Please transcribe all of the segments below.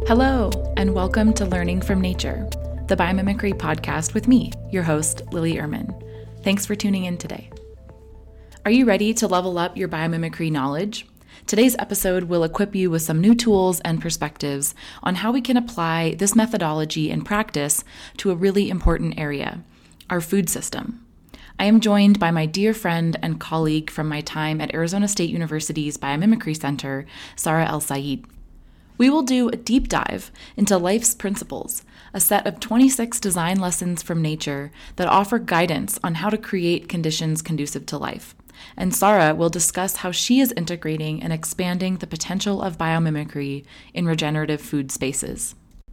Hello, and welcome to Learning from Nature, the Biomimicry podcast with me, your host, Lily Ehrman. Thanks for tuning in today. Are you ready to level up your biomimicry knowledge? Today's episode will equip you with some new tools and perspectives on how we can apply this methodology in practice to a really important area, our food system. I am joined by my dear friend and colleague from my time at Arizona State University's Biomimicry Center, Sara El-Sayed. We will do a deep dive into life's principles, a set of 26 design lessons from nature that offer guidance on how to create conditions conducive to life. And Sara will discuss how she is integrating and expanding the potential of biomimicry in regenerative food spaces.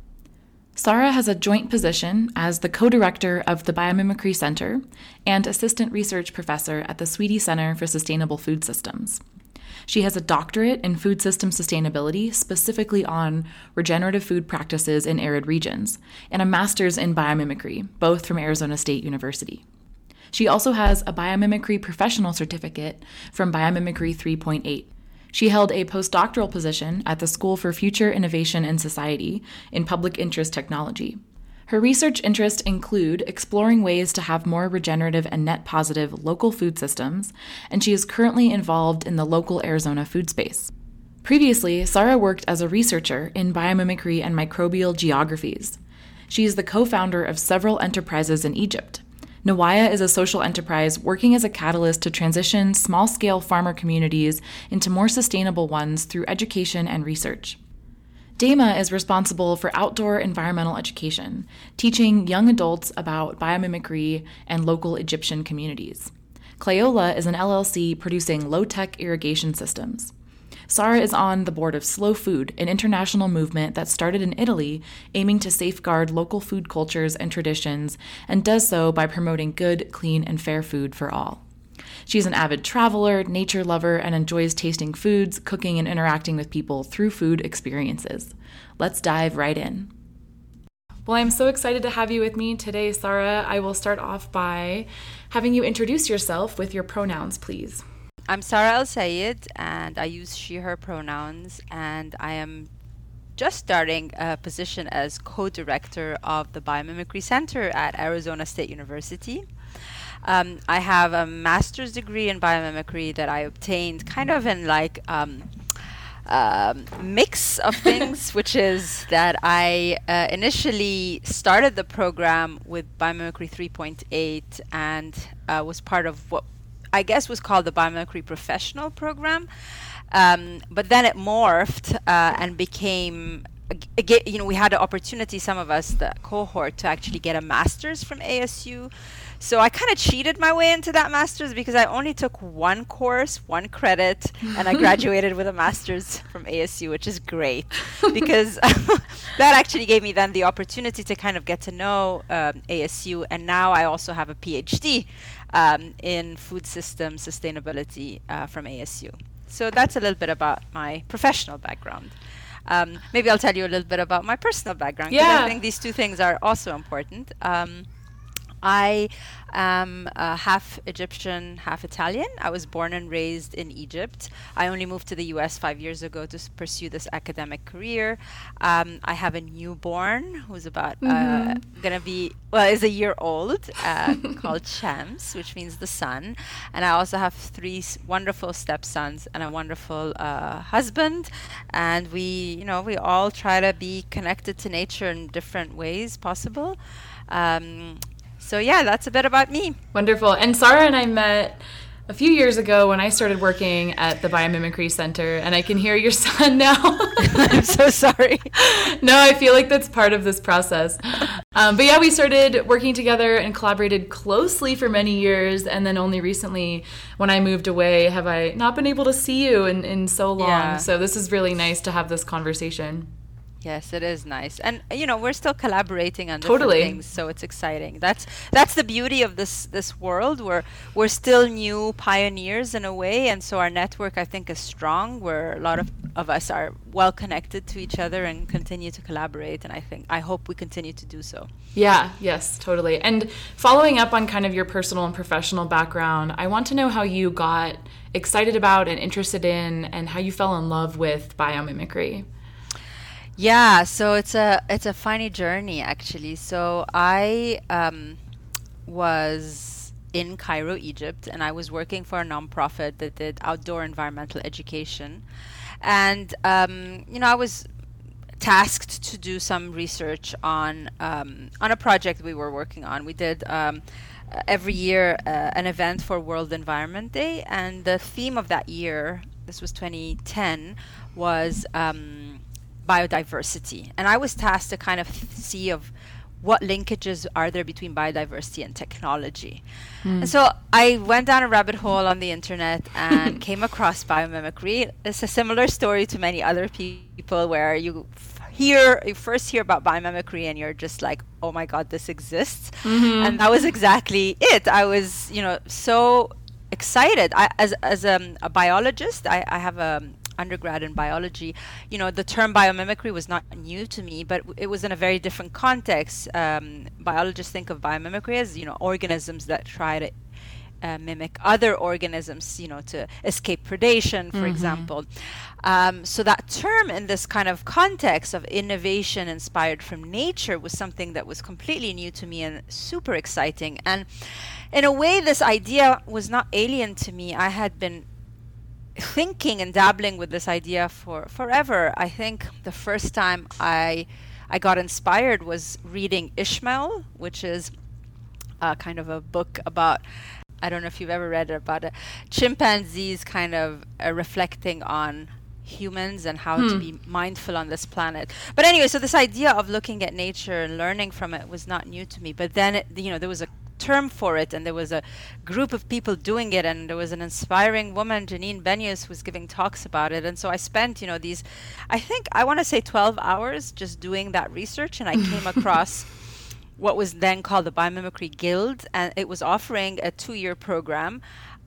Sara has a joint position as the co-director of the Biomimicry Center and assistant research professor at the Sweetie Center for Sustainable Food Systems. She has a doctorate in food system sustainability, specifically on regenerative food practices in arid regions, and a master's in biomimicry, both from Arizona State University. She also has a biomimicry professional certificate from Biomimicry 3.8. She held a postdoctoral position at the School for Future Innovation in Society in Public Interest Technology. Her research interests include exploring ways to have more regenerative and net positive local food systems, and she is currently involved in the local Arizona food space. Previously, Sara worked as a researcher in biomimicry and microbial geographies. She is the co-founder of several enterprises in Egypt. Nawaya is a social enterprise working as a catalyst to transition small-scale farmer communities into more sustainable ones through education and research. Dema is responsible for outdoor environmental education, teaching young adults about biomimicry and local Egyptian communities. Cleola is an LLC producing low-tech irrigation systems. Sara is on the board of Slow Food, an international movement that started in Italy aiming to safeguard local food cultures and traditions, and does so by promoting good, clean, and fair food for all. She's an avid traveler, nature lover, and enjoys tasting foods, cooking, and interacting with people through food experiences. Let's dive right in. Well, I'm so excited to have you with me today, Sara. I will start off by having you introduce yourself with your pronouns, please. I'm Sara El-Sayed, and I use she, her pronouns, and I am just starting a position as co-director of the Biomimicry Center at Arizona State University. I have a master's degree in biomimicry that I obtained kind of in mix of things, which is that I initially started the program with Biomimicry 3.8 and was part of what I guess was called the Biomimicry Professional Program. But then it morphed and became, we had the opportunity, some of us, the cohort, to actually get a master's from ASU. So I kind of cheated my way into that master's because I only took one course, one credit, and I graduated with a master's from ASU, which is great because that actually gave me then the opportunity to kind of get to know ASU. And now I also have a PhD in food system sustainability from ASU. So that's a little bit about my professional background. Maybe I'll tell you a little bit about my personal background, because I think these two things are also important. I am half Egyptian, half Italian. I was born and raised in Egypt. I only moved to the US 5 years ago to pursue this academic career. I have a newborn who's about is a year old, called Shams, which means the sun. And I also have three wonderful stepsons and a wonderful husband. And we all try to be connected to nature in different ways possible. So yeah, that's a bit about me. Wonderful. And Sara and I met a few years ago when I started working at the Biomimicry Center, and I can hear your son now. I'm so sorry. No, I feel like that's part of this process. But yeah, we started working together and collaborated closely for many years, and then only recently, when I moved away, have I not been able to see you in so long. Yeah. So this is really nice to have this conversation. Yes, it is nice. And, we're still collaborating on different things, so it's exciting. That's the beauty of this world. We're still new pioneers in a way, and so our network, I think, is strong, where a lot of us are well connected to each other and continue to collaborate, and I hope we continue to do so. Yeah, yes, totally. And following up on kind of your personal and professional background, I want to know how you got excited about and interested in, and how you fell in love with biomimicry. Yeah, so it's a funny journey actually. So I was in Cairo, Egypt, and I was working for a nonprofit that did outdoor environmental education. And I was tasked to do some research on a project we were working on. We did every year an event for World Environment Day, and the theme of that year, this was 2010, was biodiversity. And I was tasked to kind of see of what linkages are there between biodiversity and technology. And so I went down a rabbit hole on the internet and came across biomimicry. It's a similar story to many other people where you first hear about biomimicry and you're just like, oh my God, this exists. And that was exactly it. I was, so excited. As a biologist, I have a undergrad in biology. The term biomimicry was not new to me, but it was in a very different context. Biologists think of biomimicry as, organisms that try to mimic other organisms, to escape predation, for example. So that term in this kind of context of innovation inspired from nature was something that was completely new to me and super exciting. And in a way, this idea was not alien to me. I had been thinking and dabbling with this idea for forever. I think the first time I got inspired was reading Ishmael, which is kind of a book about, I don't know if you've ever read it, about chimpanzees kind of reflecting on humans and how to be mindful on this planet. But anyway, so this idea of looking at nature and learning from it was not new to me. But then, there was a term for it, and there was a group of people doing it, and there was an inspiring woman, Janine Benyus, who was giving talks about it. And so I spent, these, I think, I want to say 12 hours just doing that research, and I came across what was then called the Biomimicry Guild, and it was offering a 2-year program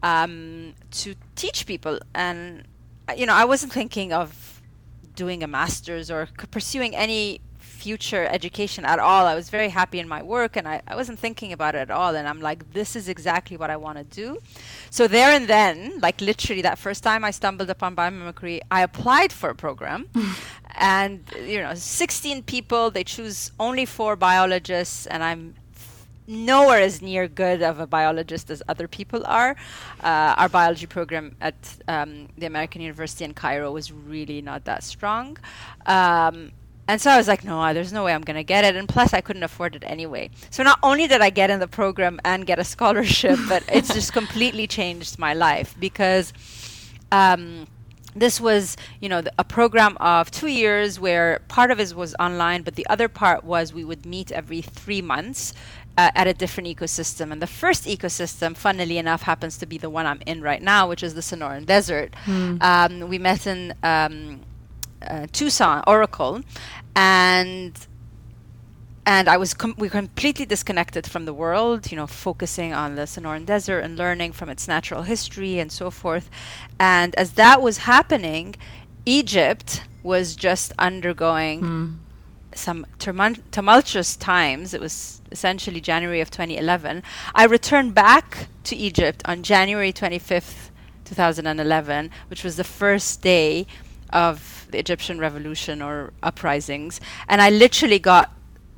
to teach people. And I wasn't thinking of doing a master's or pursuing any future education at all. I was very happy in my work, and I wasn't thinking about it at all. And I'm like, this is exactly what I want to do. So there and then, like literally that first time I stumbled upon biomimicry, I applied for a program. And 16 people, they choose only 4 biologists, and I'm nowhere as near good of a biologist as other people are. Our biology program at the American University in Cairo was really not that strong. And so I was like, no, there's no way I'm going to get it. And plus, I couldn't afford it anyway. So not only did I get in the program and get a scholarship, but it's just completely changed my life, because this was, a program of 2 years where part of it was online, but the other part was we would meet every 3 months at a different ecosystem. And the first ecosystem, funnily enough, happens to be the one I'm in right now, which is the Sonoran Desert. We met in Tucson, Oracle, and I was we completely disconnected from the world, focusing on the Sonoran Desert and learning from its natural history and so forth. And as that was happening, Egypt was just undergoing some tumultuous times. It was essentially January of 2011. I returned back to Egypt on January 25th, 2011, which was the first day of the Egyptian revolution or uprisings. And I literally got,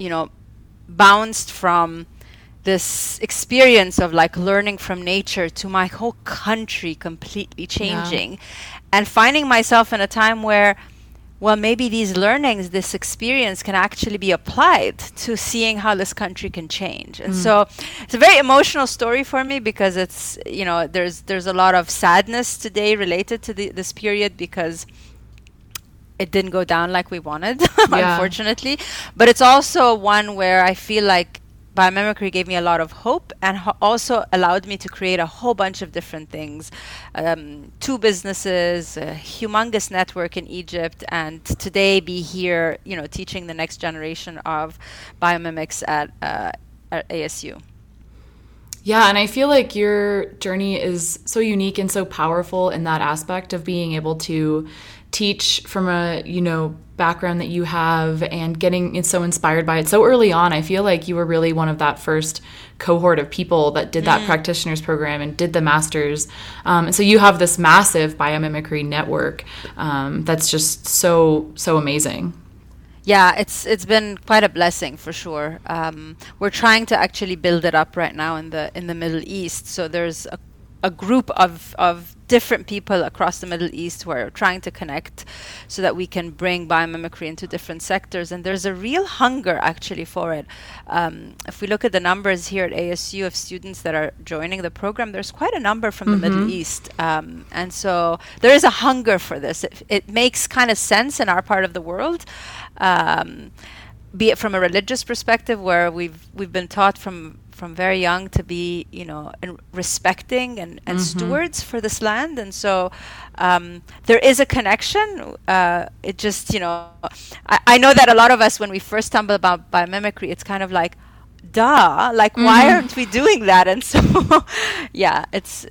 bounced from this experience of like learning from nature to my whole country completely changing, and finding myself in a time where, well, maybe these learnings, this experience can actually be applied to seeing how this country can change. And so it's a very emotional story for me, because it's, there's a lot of sadness today related to this period, because it didn't go down like we wanted, unfortunately. But it's also one where I feel like biomimicry gave me a lot of hope, and also allowed me to create a whole bunch of different things. 2 businesses, a humongous network in Egypt, and today be here, teaching the next generation of biomimics at ASU. Yeah, and I feel like your journey is so unique and so powerful in that aspect of being able to teach from a, background that you have, and getting so inspired by it so early on. I feel like you were really one of that first cohort of people that did that practitioner's program and did the master's. And so you have this massive biomimicry network that's just so amazing. Yeah, it's been quite a blessing for sure. We're trying to actually build it up right now in the Middle East. So there's a group of different people across the Middle East who are trying to connect so that we can bring biomimicry into different sectors. And there's a real hunger actually for it. If we look at the numbers here at ASU of students that are joining the program, there's quite a number from the Middle East. And so there is a hunger for this. It makes kind of sense in our part of the world. Be it from a religious perspective, where we've been taught from very young to be, respecting and stewards for this land, and so there is a connection. It just, I know that a lot of us, when we first stumble about biomimicry, it's kind of like, duh, like why aren't we doing that? And so, yeah, it's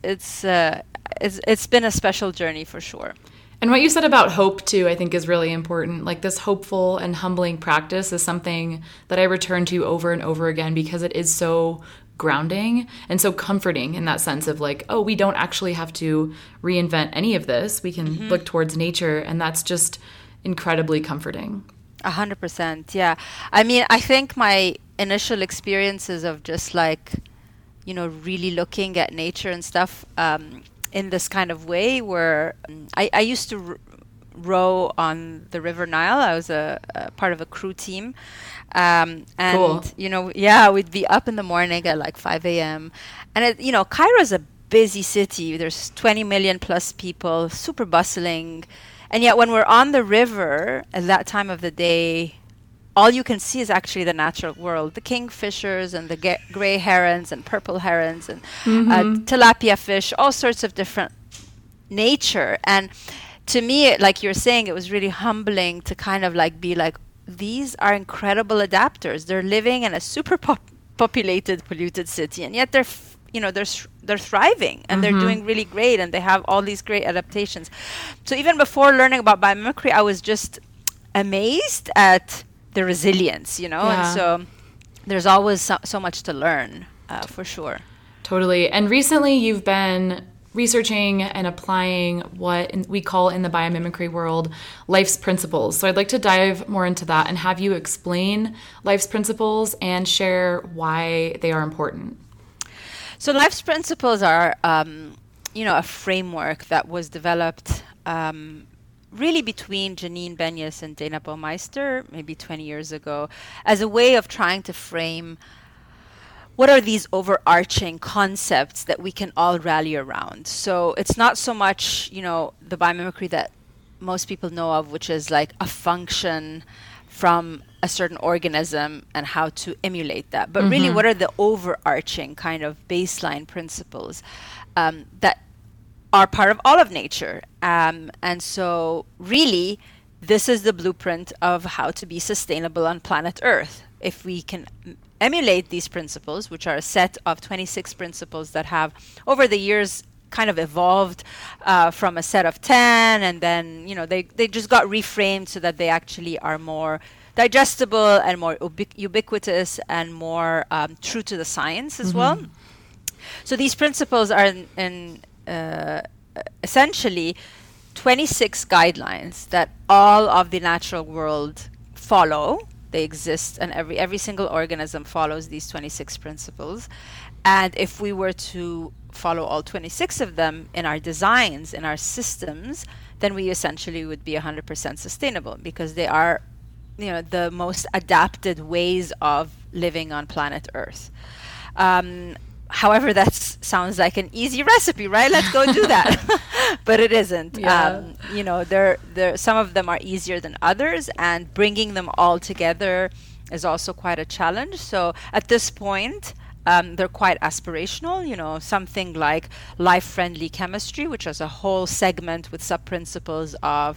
been a special journey for sure. And what you said about hope, too, I think is really important. Like, this hopeful and humbling practice is something that I return to over and over again because it is so grounding and so comforting in that sense of like, oh, we don't actually have to reinvent any of this. We can look towards nature, and that's just incredibly comforting. 100%, yeah. I mean, I think my initial experiences of just like, really looking at nature and stuff, in this kind of way, where I used to row on the River Nile. I was a part of a crew team. And, cool. We'd be up in the morning at like 5 a.m. And, Cairo's a busy city. There's 20 million plus people, super bustling. And yet when we're on the river at that time of the day, all you can see is actually the natural world, the kingfishers and the gray herons and purple herons and tilapia fish, all sorts of different nature. And to me, like you're saying, it was really humbling to kind of like be like, these are incredible adapters. They're living in a super populated, polluted city, and yet they're thriving and they're doing really great, and they have all these great adaptations. So even before learning about biomimicry, I was just amazed at the resilience, and so there's always so much to learn, for sure. Totally. And recently you've been researching and applying what we call in the biomimicry world life's principles. So I'd like to dive more into that and have you explain life's principles and share why they are important. So life's principles are, a framework that was developed really between Janine Benyus and Dana Baumeister, maybe 20 years ago, as a way of trying to frame what are these overarching concepts that we can all rally around. So it's not so much, the biomimicry that most people know of, which is like a function from a certain organism and how to emulate that. But really, what are the overarching kind of baseline principles that are part of all of nature? And so really, this is the blueprint of how to be sustainable on planet Earth. If we can emulate these principles, which are a set of 26 principles that have, over the years, kind of evolved from a set of 10, and then, they just got reframed so that they actually are more digestible and more ubiquitous and more true to the science as well. So these principles are in essentially 26 guidelines that all of the natural world follow. They exist, and every single organism follows these 26 principles. And if we were to follow all 26 of them in our designs, in our systems, then we essentially would be 100% sustainable, because they are, the most adapted ways of living on planet Earth. However, that sounds like an easy recipe, right? Let's go do that. But it isn't. Yeah. There some of them are easier than others, and bringing them all together is also quite a challenge. So at this point, they're quite aspirational. Something like life-friendly chemistry, which is a whole segment with sub-principles of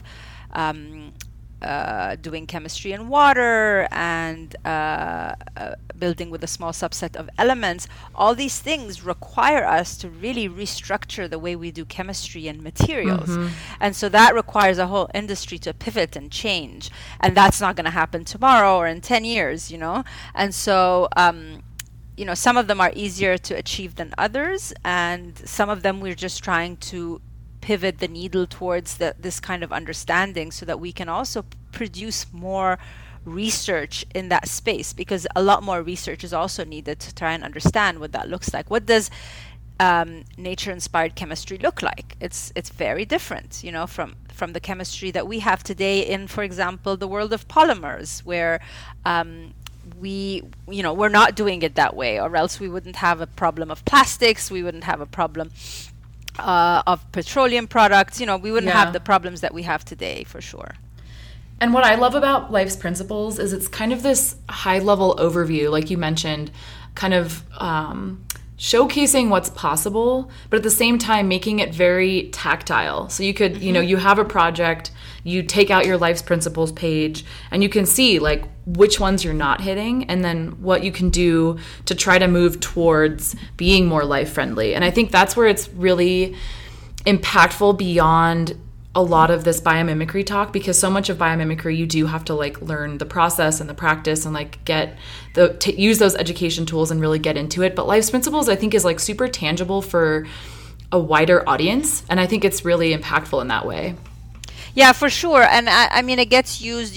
doing chemistry in water and building with a small subset of elements. All these things require us to really restructure the way we do chemistry and materials. And so that requires a whole industry to pivot and change. And that's not going to happen tomorrow or in 10 years, And so, some of them are easier to achieve than others. And some of them we're just trying to pivot the needle towards this kind of understanding so that we can also produce more research in that space, because a lot more research is also needed to try and understand what that looks like. What does nature-inspired chemistry look like? It's very different, from the chemistry that we have today in, for example, the world of polymers, where we're not doing it that way, or else we wouldn't have a problem of plastics, we wouldn't have a problem of petroleum products, we wouldn't have the problems that we have today, for sure. And what I love about Life's Principles is it's kind of this high-level overview, like you mentioned, kind of showcasing what's possible, but at the same time making it very tactile. So you could, you have a project, you take out your Life's Principles page, and you can see like which ones you're not hitting, and then what you can do to try to move towards being more life-friendly. And I think that's where it's really impactful beyond a lot of this biomimicry talk, because so much of biomimicry you do have to like learn the process and the practice and like use those education tools and really get into it. But Life's Principles, I think, is like super tangible for a wider audience, and I think it's really impactful in that way. Yeah, for sure. And I mean, it gets used,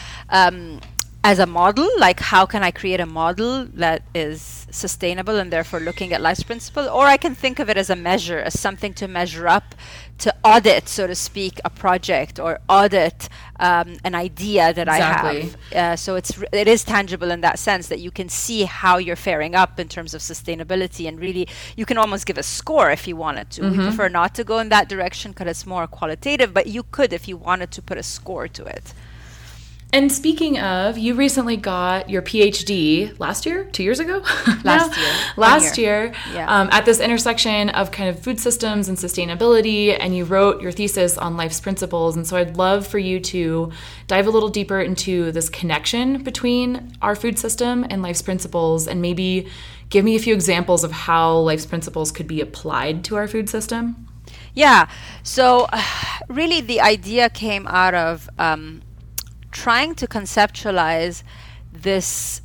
as a model, like how can I create a model that is sustainable, and therefore looking at Life's Principle, or I can think of it as a measure, as something to measure up, to audit, so to speak, a project, or audit an idea that I have. So it is tangible in that sense, that you can see how you're faring up in terms of sustainability, and really you can almost give a score if you wanted to. We prefer not to go in that direction because it's more qualitative, but you could if you wanted to put a score to it. And speaking of, you recently got your PhD last year, 2 years ago? Last year. Yeah. At this intersection of kind of food systems and sustainability, and you wrote your thesis on Life's Principles. And so I'd love for you to dive a little deeper into this connection between our food system and Life's Principles, and maybe give me a few examples of how Life's Principles could be applied to our food system. Yeah. So really the idea came out of trying to conceptualize this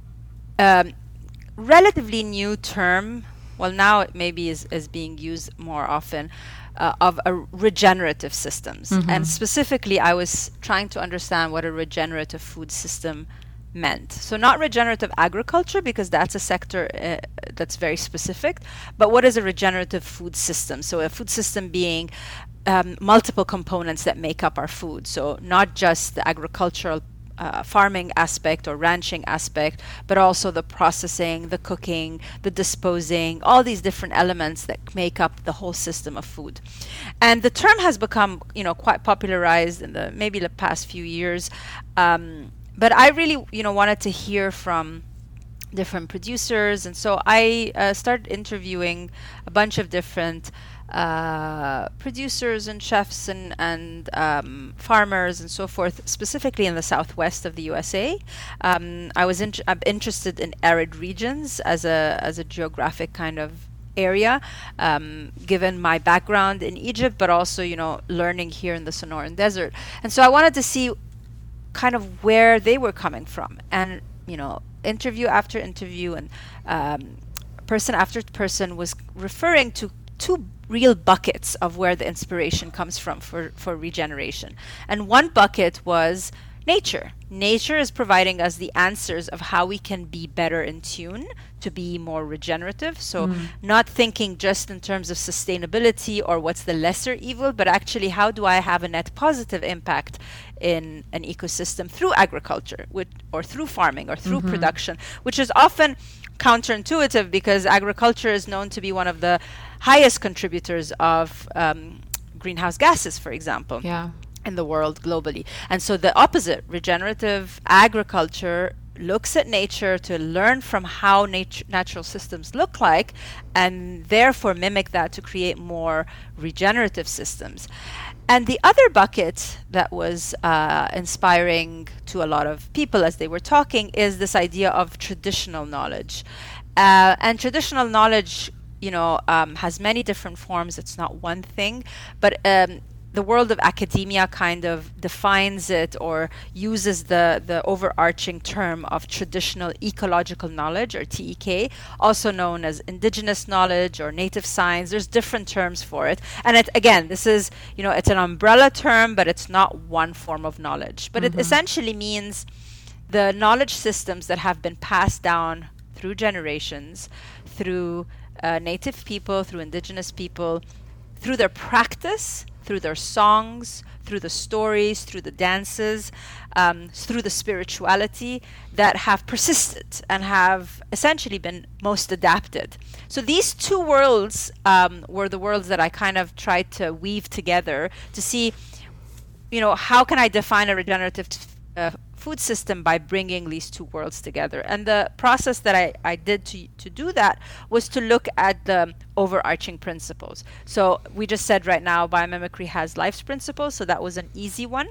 relatively new term, well, now it maybe is being used more often, of regenerative systems. And specifically, I was trying to understand what a regenerative food system meant. So not regenerative agriculture, because that's a sector that's very specific, but what is a regenerative food system? So a food system being multiple components that make up our food. So not just the agricultural farming aspect or ranching aspect, but also the processing, the cooking, the disposing, all these different elements that make up the whole system of food. And the term has become, quite popularized in maybe the past few years. But I really, wanted to hear from different producers, and so I started interviewing a bunch of different producers and chefs and farmers and so forth, specifically in the southwest of the USA. I'm interested in arid regions as a geographic kind of area, given my background in Egypt, but also learning here in the Sonoran Desert. And so I wanted to see kind of where they were coming from, and interview after interview, and person after person was referring to two real buckets of where the inspiration comes from for regeneration. And one bucket was nature. Nature is providing us the answers of how we can be better in tune to be more regenerative. So not thinking just in terms of sustainability or what's the lesser evil, but actually how do I have a net positive impact in an ecosystem through agriculture, or through farming, or through production, which is often counterintuitive, because agriculture is known to be one of the highest contributors of greenhouse gases, for example, in the world globally. And so the opposite, regenerative agriculture, looks at nature to learn from how natural systems look like, and therefore mimic that to create more regenerative systems. And the other bucket that was inspiring to a lot of people as they were talking is this idea of traditional knowledge. And traditional knowledge, has many different forms. It's not one thing, but the world of academia kind of defines it, or uses the overarching term of traditional ecological knowledge, or TEK, also known as indigenous knowledge or native science. There's different terms for it. And this is, it's an umbrella term, but it's not one form of knowledge. But it essentially means the knowledge systems that have been passed down through generations, through native people, through indigenous people, through their practice, through their songs, through the stories, through the dances, through the spirituality that have persisted and have essentially been most adapted. So these two worlds were the worlds that I kind of tried to weave together to see, how can I define a regenerative food system by bringing these two worlds together. And the process that I did to do that was to look at the overarching principles. So we just said right now biomimicry has life's principles, so that was an easy one.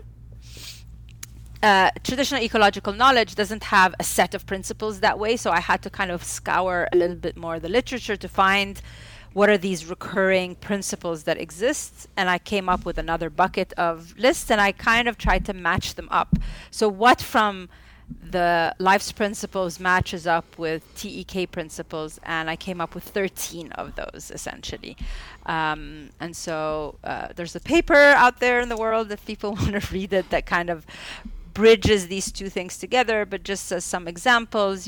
Traditional ecological knowledge doesn't have a set of principles that way, so I had to kind of scour a little bit more the literature to find what are these recurring principles that exist, and I came up with another bucket of lists, and I kind of tried to match them up. So what from the life's principles matches up with TEK principles, and I came up with 13 of those essentially. And so there's a paper out there in the world if people want to read it that kind of bridges these two things together, but just as some examples,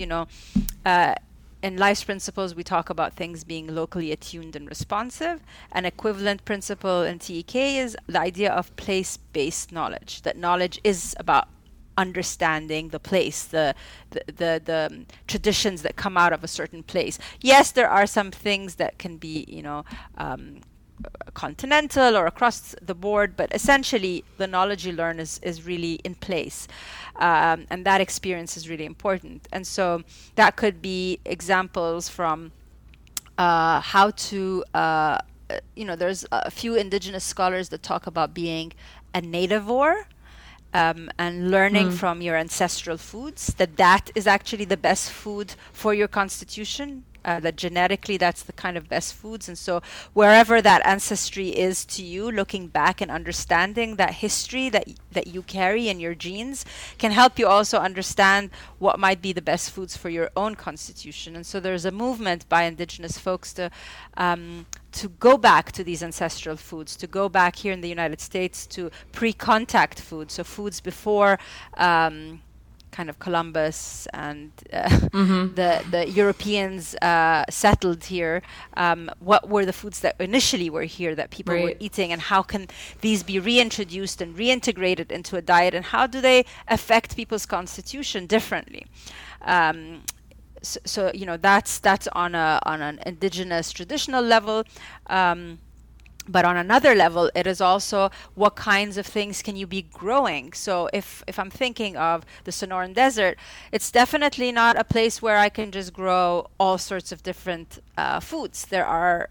in life's principles, we talk about things being locally attuned and responsive. An equivalent principle in TEK is the idea of place-based knowledge, that knowledge is about understanding the place, the traditions that come out of a certain place. Yes, there are some things that can be, continental or across the board, but essentially the knowledge you learn is really in place, and that experience is really important. And so that could be examples from how to there's a few indigenous scholars that talk about being a nativore, and learning from your ancestral foods, that is actually the best food for your constitution. That genetically that's the kind of best foods. And so wherever that ancestry is to you, looking back and understanding that history that you carry in your genes can help you also understand what might be the best foods for your own constitution. And so there's a movement by indigenous folks to go back to these ancestral foods, to go back here in the United States to pre-contact foods, so foods before kind of Columbus and the Europeans settled here. What were the foods that initially were here that people were eating, and how can these be reintroduced and reintegrated into a diet, and how do they affect people's constitution differently? So that's on an indigenous traditional level. But on another level, it is also what kinds of things can you be growing. So if I'm thinking of the Sonoran Desert, it's definitely not a place where I can just grow all sorts of different foods. There are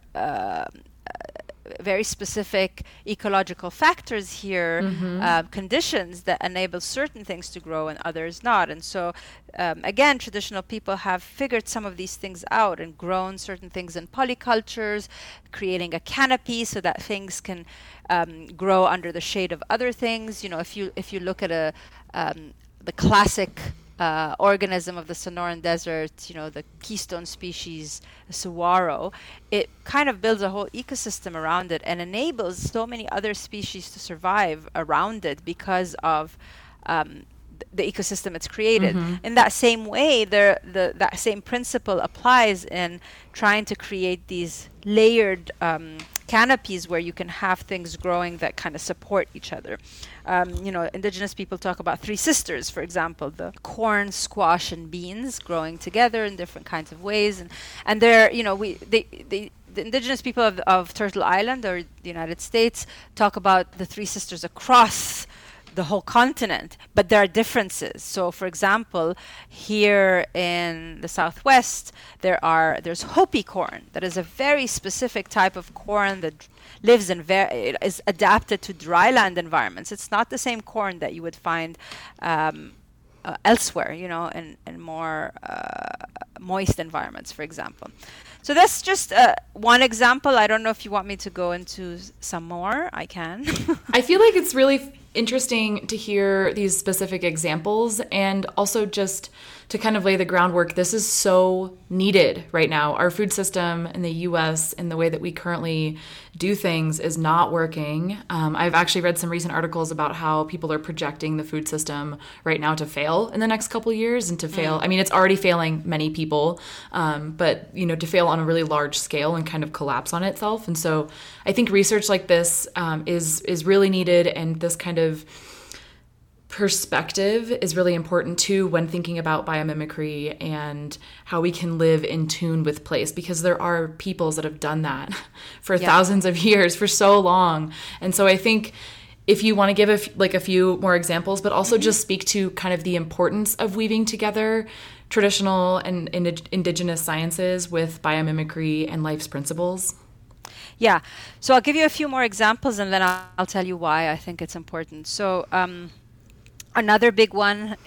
very specific ecological factors here, conditions that enable certain things to grow and others not. And so, again, traditional people have figured some of these things out and grown certain things in polycultures, creating a canopy so that things can grow under the shade of other things. If you look at the classic organism of the Sonoran Desert, the keystone species, saguaro, it kind of builds a whole ecosystem around it and enables so many other species to survive around it because of the ecosystem it's created. In that same way, that same principle applies in trying to create these layered canopies where you can have things growing that kind of support each other. Indigenous people talk about three sisters, for example, the corn, squash, and beans growing together in different kinds of ways. And they're, the indigenous people of Turtle Island or the United States talk about the three sisters across the whole continent, but there are differences. So, for example, here in the Southwest, there's Hopi corn that is a very specific type of corn that lives is adapted to dryland environments. It's not the same corn that you would find elsewhere, in more moist environments, for example. So that's just one example. I don't know if you want me to go into some more. I can. I feel like it's really interesting to hear these specific examples, and also just to kind of lay the groundwork, this is so needed right now. Our food system in the US and the way that we currently do things is not working. I've actually read some recent articles about how people are projecting the food system right now to fail in the next couple of years, and to fail. I mean, it's already failing many people, but to fail on a really large scale and kind of collapse on itself. And so I think research like this is really needed, and this kind of perspective is really important too when thinking about biomimicry and how we can live in tune with place, because there are peoples that have done that for thousands of years, for so long. And so I think if you want to give a few more examples, but also just speak to kind of the importance of weaving together traditional and indigenous sciences with biomimicry and life's principles. Yeah. So I'll give you a few more examples, and then I'll tell you why I think it's important. So another big one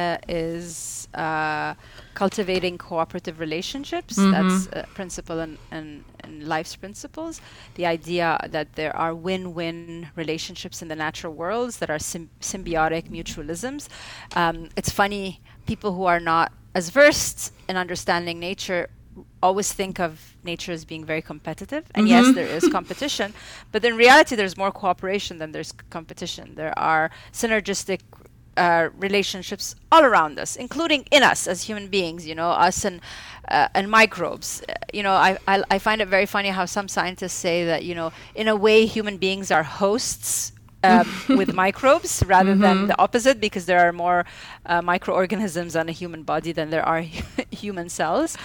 is cultivating cooperative relationships. That's a principle in life's principles. The idea that there are win-win relationships in the natural worlds that are symbiotic mutualisms. It's funny, people who are not as versed in understanding nature always think of nature as being very competitive. And yes, there is competition, but in reality, there's more cooperation than there's competition. There are synergistic relationships all around us, including in us as human beings, us and microbes. I find it very funny how some scientists say that, in a way, human beings are hosts with microbes rather than the opposite, because there are more microorganisms on a human body than there are human cells.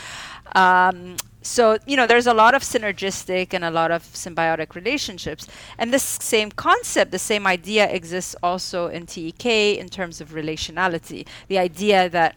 So, there's a lot of synergistic and a lot of symbiotic relationships. And this same concept, the same idea exists also in TEK in terms of relationality. The idea that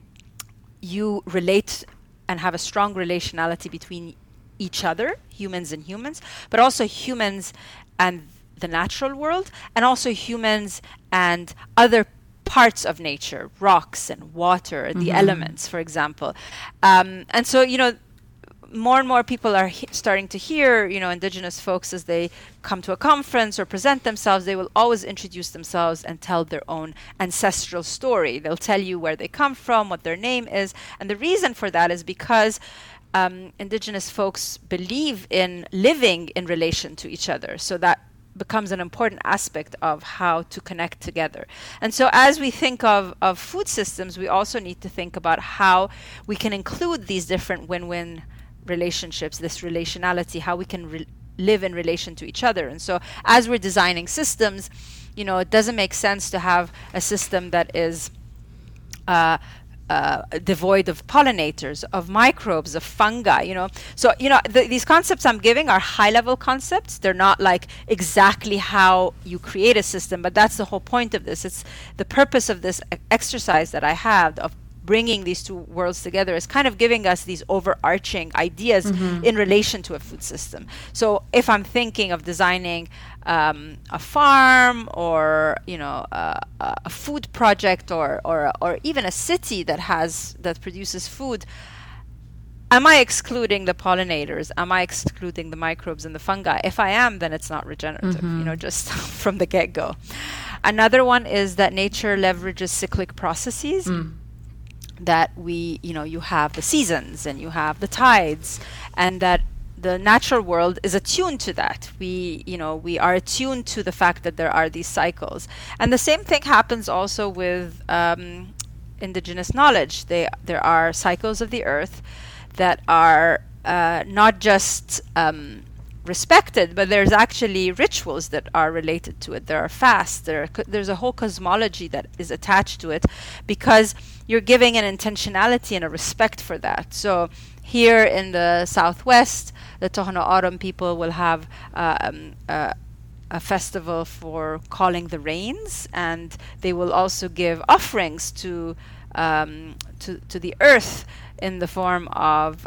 you relate and have a strong relationality between each other, humans and humans, but also humans and the natural world, and also humans and other parts of nature, rocks and water, the elements, for example. And so, more and more people are starting to hear, indigenous folks, as they come to a conference or present themselves, they will always introduce themselves and tell their own ancestral story. They'll tell you where they come from, what their name is. And the reason for that is because indigenous folks believe in living in relation to each other. So that becomes an important aspect of how to connect together. And so as we think of food systems, we also need to think about how we can include these different win-win relationships, this relationality, how we can live in relation to each other. And so as we're designing systems, it doesn't make sense to have a system that is devoid of pollinators, of microbes, of fungi, So, these concepts I'm giving are high-level concepts. They're not like exactly how you create a system, but that's the whole point of this. It's the purpose of this exercise that I have of bringing these two worlds together is kind of giving us these overarching ideas in relation to a food system. So if I'm thinking of designing a farm or a food project or even a city that produces food, am I excluding the pollinators? Am I excluding the microbes and the fungi? If I am, then it's not regenerative, just from the get-go. Another one is that nature leverages cyclic processes. That you have the seasons and you have the tides, and that the natural world is attuned to that. We are attuned to the fact that there are these cycles. And the same thing happens also with indigenous knowledge. There are cycles of the earth that are not just respected, but there's actually rituals that are related to it. There are fasts. There's a whole cosmology that is attached to it, because you're giving an intentionality and a respect for that. So here in the Southwest, the Tohono O'odham people will have a festival for calling the rains, and they will also give offerings to the earth in the form of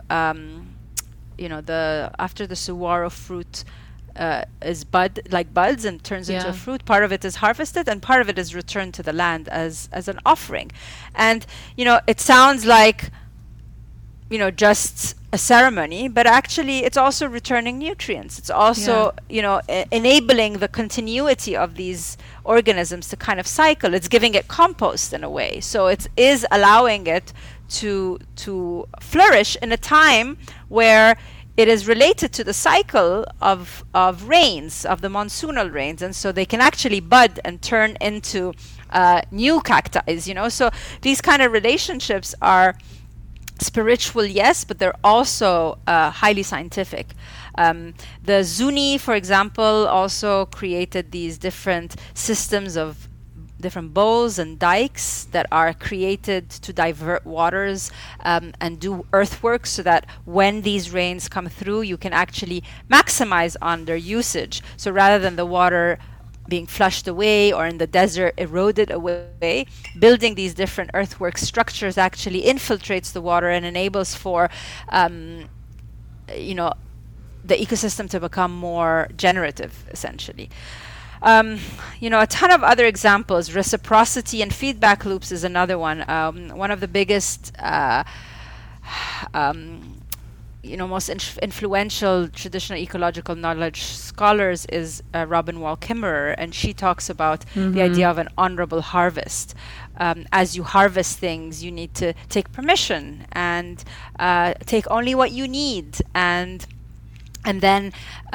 after the saguaro fruit is buds and turns into a fruit, part of it is harvested and part of it is returned to the land as an offering. And it sounds like just a ceremony, but actually it's also returning nutrients. It's also, enabling the continuity of these organisms to kind of cycle. It's giving it compost in a way. So it is allowing it to flourish in a time where it is related to the cycle of rains, of the monsoonal rains, and so they can actually bud and turn into new cacti. So these kind of relationships are spiritual, yes, but they're also highly scientific. The Zuni, for example, also created these different systems of different bowls and dikes that are created to divert waters and do earthworks, so that when these rains come through, you can actually maximize on their usage. So rather than the water being flushed away or in the desert eroded away, building these different earthwork structures actually infiltrates the water and enables for the ecosystem to become more generative, essentially. A ton of other examples. Reciprocity and feedback loops is another one. One of the biggest most influential traditional ecological knowledge scholars is Robin Wall Kimmerer, and she talks about the idea of an honorable harvest. As you harvest things, you need to take permission and take only what you need, and then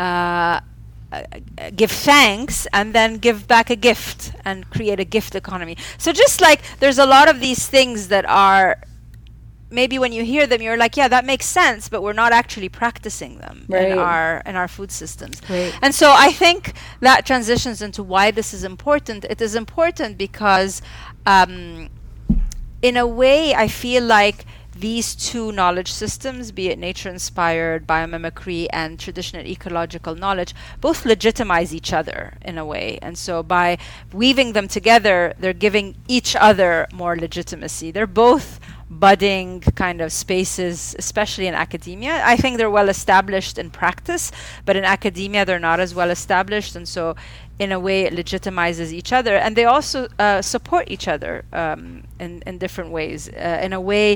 give thanks, and then give back a gift and create a gift economy. So just like there's a lot of these things that are, maybe when you hear them, you're like, yeah, that makes sense, but we're not actually practicing them in our food systems. Right. And so I think that transitions into why this is important. It is important because, in a way, I feel like these two knowledge systems, be it nature-inspired biomimicry and traditional ecological knowledge, both legitimize each other in a way. And so by weaving them together, they're giving each other more legitimacy. They're both budding kind of spaces, especially in academia. I think they're well established in practice, but in academia they're not as well established, and so in a way it legitimizes each other, and they also support each other in different ways. In a way,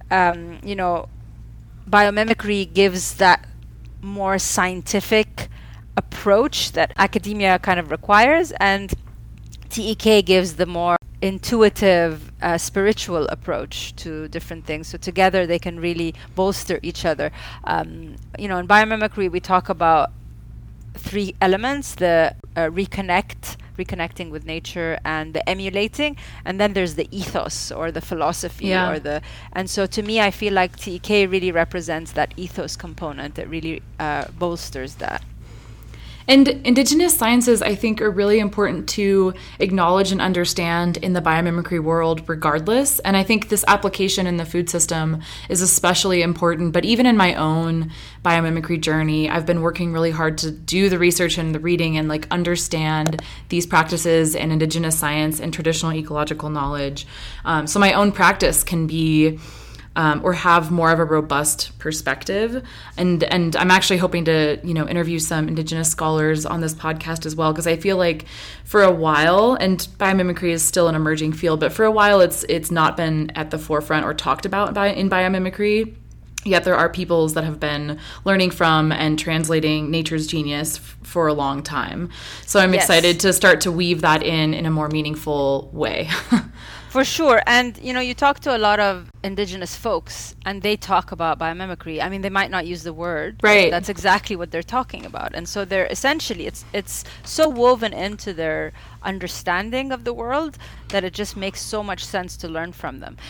biomimicry gives that more scientific approach that academia kind of requires, and TEK gives the more intuitive, spiritual approach to different things. So together they can really bolster each other. In biomimicry we talk about three elements: the reconnecting with nature, and the emulating, and then there's the ethos or the philosophy and so to me I feel like TEK really represents that ethos component that really bolsters that. And indigenous sciences, I think, are really important to acknowledge and understand in the biomimicry world regardless. And I think this application in the food system is especially important. But even in my own biomimicry journey, I've been working really hard to do the research and the reading and understand these practices in indigenous science and traditional ecological knowledge. So my own practice can be or have more of a robust perspective. And I'm actually hoping to, interview some indigenous scholars on this podcast as well, because I feel like for a while, and biomimicry is still an emerging field, but for a while it's not been at the forefront or talked about in biomimicry. Yet there are peoples that have been learning from and translating nature's genius for a long time. So I'm excited to start to weave that in a more meaningful way. For sure. And, you talk to a lot of indigenous folks and they talk about biomimicry. I mean, they might not use the word, right? But that's exactly what they're talking about. And so they're essentially, it's so woven into their understanding of the world that it just makes so much sense to learn from them.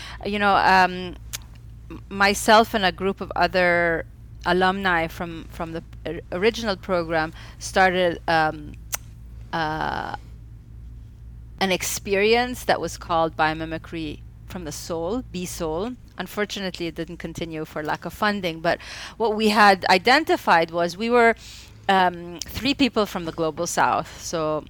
Myself and a group of other alumni from the original program started an experience that was called Biomimicry from the Soul, B-Soul. Unfortunately, it didn't continue for lack of funding, but what we had identified was we were 3 people from the Global South, so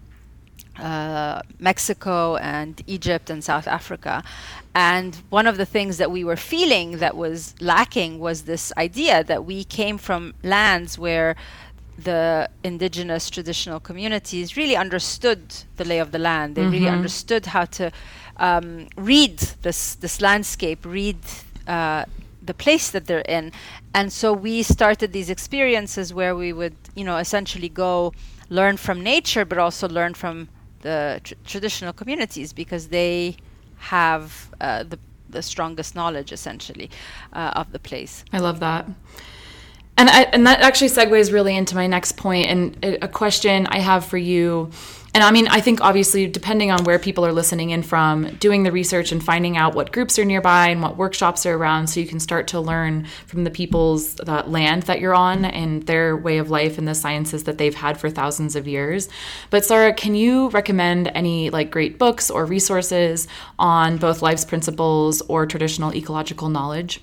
Mexico and Egypt and South Africa. And one of the things that we were feeling that was lacking was this idea that we came from lands where the indigenous traditional communities really understood the lay of the land. They really understood how to read this landscape, read the the place that they're in. And so we started these experiences where we would, essentially go learn from nature, but also learn from the traditional communities, because they have the strongest knowledge, essentially, of the place. I love that. And that actually segues really into my next point, and a question I have for you. And I mean, I think obviously, depending on where people are listening in from, doing the research and finding out what groups are nearby and what workshops are around, so you can start to learn from the people's land that you're on and their way of life and the sciences that they've had for thousands of years. But Sarah, can you recommend any great books or resources on both life's principles or traditional ecological knowledge?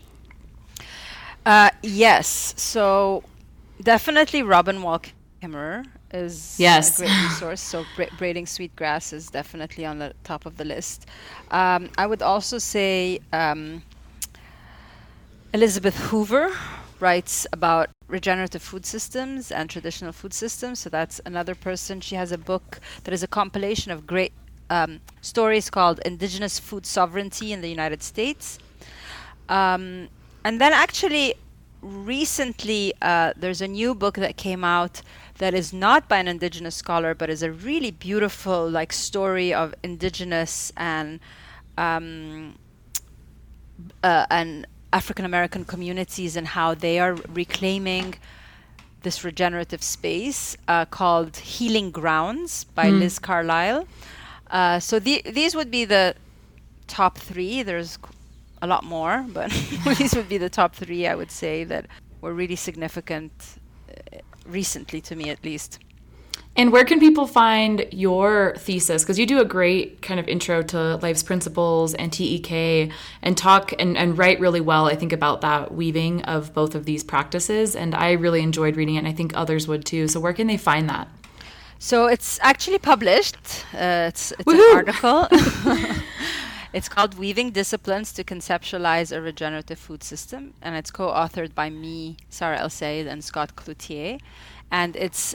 Yes. So definitely Robin Wall Kimmerer is a great resource. So Braiding Sweetgrass is definitely on the top of the list. I would also say Elizabeth Hoover writes about regenerative food systems and traditional food systems. So that's another person. She has a book that is a compilation of great stories called Indigenous Food Sovereignty in the United States. And then actually recently there's a new book that came out that is not by an indigenous scholar, but is a really beautiful story of indigenous and African American communities and how they are reclaiming this regenerative space called Healing Grounds by Liz Carlisle. So these would be the top three. There's a lot more, but these would be the top three, I would say, that were really significant recently, to me at least. And where can people find your thesis? Because you do a great kind of intro to life's principles and TEK, and talk and write really well, I think, about that weaving of both of these practices. And I really enjoyed reading it, and I think others would too. So where can they find that? So it's actually published. It's an article. It's called Weaving Disciplines to Conceptualize a Regenerative Food System, and it's co-authored by me, Sarah El-Sayed, and Scott Cloutier. And it's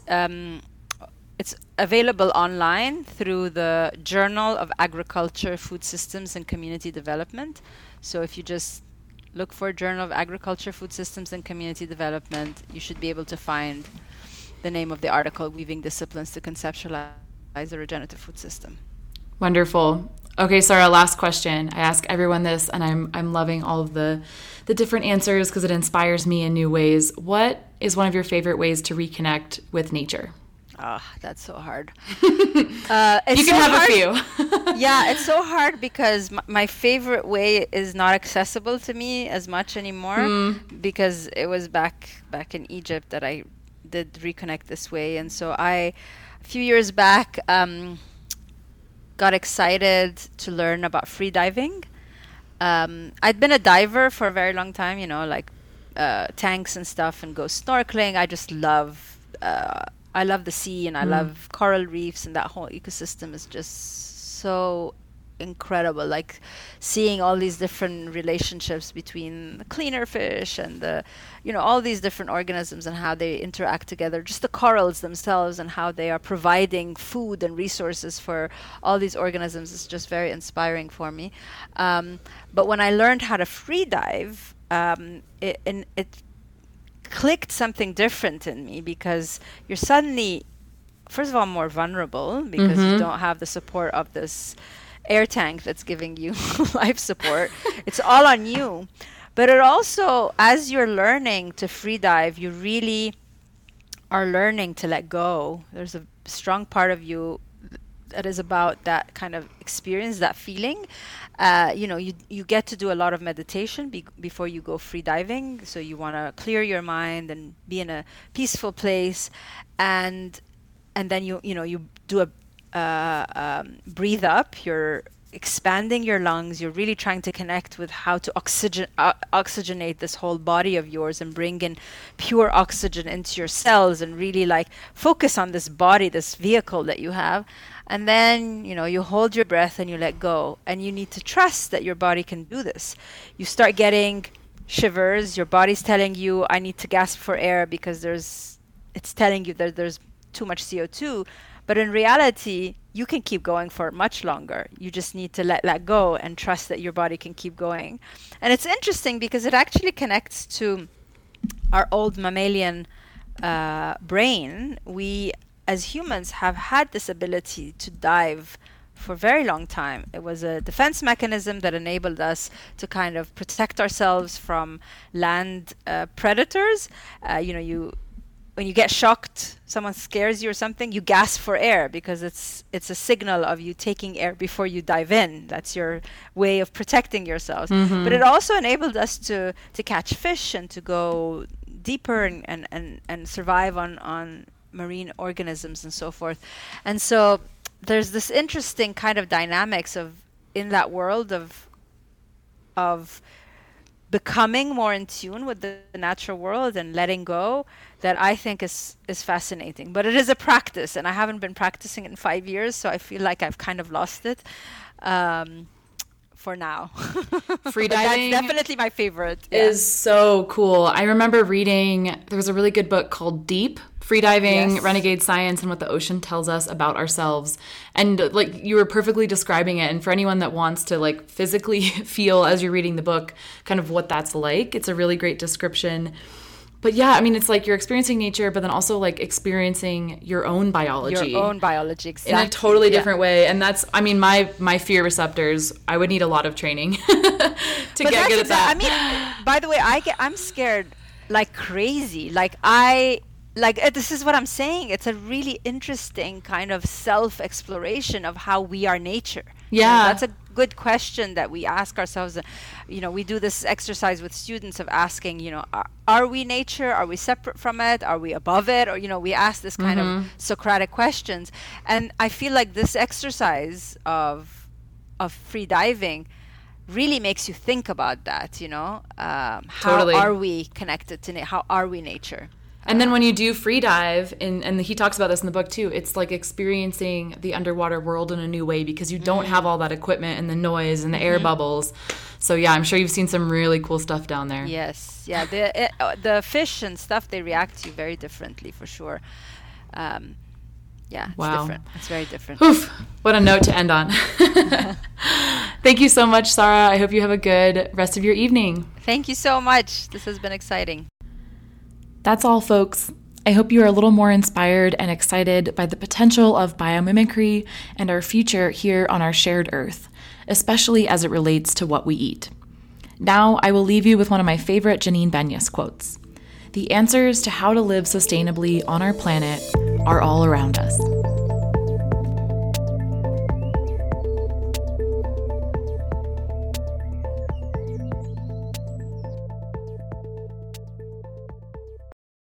available online through the Journal of Agriculture, Food Systems, and Community Development. So if you just look for Journal of Agriculture, Food Systems, and Community Development, you should be able to find the name of the article, Weaving Disciplines to Conceptualize a Regenerative Food System. Wonderful. Okay, Sarah, last question. I ask everyone this, and I'm loving all of the different answers because it inspires me in new ways. What is one of your favorite ways to reconnect with nature? That's so hard. You can have a few. Yeah, it's so hard because my favorite way is not accessible to me as much anymore because it was back in Egypt that I did reconnect this way. And so a few years back, got excited to learn about free diving. I'd been a diver for a very long time, tanks and stuff, and go snorkeling. I just love the sea, and I love coral reefs, and that whole ecosystem is just so incredible. Like seeing all these different relationships between the cleaner fish and all these different organisms and how they interact together, just the corals themselves and how they are providing food and resources for all these organisms is just very inspiring for me. But when I learned how to free dive, it clicked something different in me, because you're suddenly, first of all, more vulnerable because you don't have the support of this air tank that's giving you life support. It's all on you. But it also, as you're learning to free dive, you really are learning to let go. There's a strong part of you that is about that kind of experience, that feeling. You get to do a lot of meditation before you go free diving. So you want to clear your mind and be in a peaceful place, and then you do a breathe up. You're expanding your lungs. You're really trying to connect with how to oxygenate this whole body of yours and bring in pure oxygen into your cells, and really focus on this body, this vehicle that you have. And then, you hold your breath and you let go, and you need to trust that your body can do this. You start getting shivers. Your body's telling you, I need to gasp for air because it's telling you that there's too much CO2. But in reality, you can keep going for much longer. You just need to let that go and trust that your body can keep going. And it's interesting because it actually connects to our old mammalian brain. We, as humans, have had this ability to dive for a very long time. It was a defense mechanism that enabled us to kind of protect ourselves from land predators. When you get shocked, someone scares you or something, you gasp for air because it's a signal of you taking air before you dive in. That's your way of protecting yourselves. Mm-hmm. But it also enabled us to catch fish and to go deeper and survive on marine organisms and so forth. And so there's this interesting kind of dynamics in that world of becoming more in tune with the natural world and letting go that I think is fascinating. But it is a practice, and I haven't been practicing in 5 years, so I feel like I've kind of lost it for now. Freediving that's definitely my favorite. Is so cool. I remember reading, there was a really good book called Deep, Freediving, yes. Renegade Science and What the Ocean Tells Us About Ourselves. And like you were perfectly describing it. And for anyone that wants to like physically feel as you're reading the book kind of what that's like, it's a really great description. But yeah, I mean, it's like you're experiencing nature, but then also like experiencing your own biology. Your own biology, exactly. In a totally different way. And that's, I mean, my fear receptors, I would need a lot of training to get good at that. I mean, by the way, I'm scared like crazy. This is what I'm saying. It's a really interesting kind of self-exploration of how we are nature. Yeah. That's a good question that we ask ourselves. We do this exercise with students of asking, are we nature? Are we separate from it? Are we above it? Or, we ask this kind of Socratic questions. And I feel like this exercise of free diving really makes you think about that, how totally. Are we connected to how are we nature? And then when you do free dive, and he talks about this in the book too, it's like experiencing the underwater world in a new way because you don't have all that equipment and the noise and the air bubbles. So yeah, I'm sure you've seen some really cool stuff down there. Yes, yeah, the fish and stuff, they react to you very differently for sure. It's different. It's very different. Oof, what a note to end on. Thank you so much, Sarah. I hope you have a good rest of your evening. Thank you so much. This has been exciting. That's all, folks. I hope you are a little more inspired and excited by the potential of biomimicry and our future here on our shared Earth, especially as it relates to what we eat. Now, I will leave you with one of my favorite Janine Benyus quotes. The answers to how to live sustainably on our planet are all around us.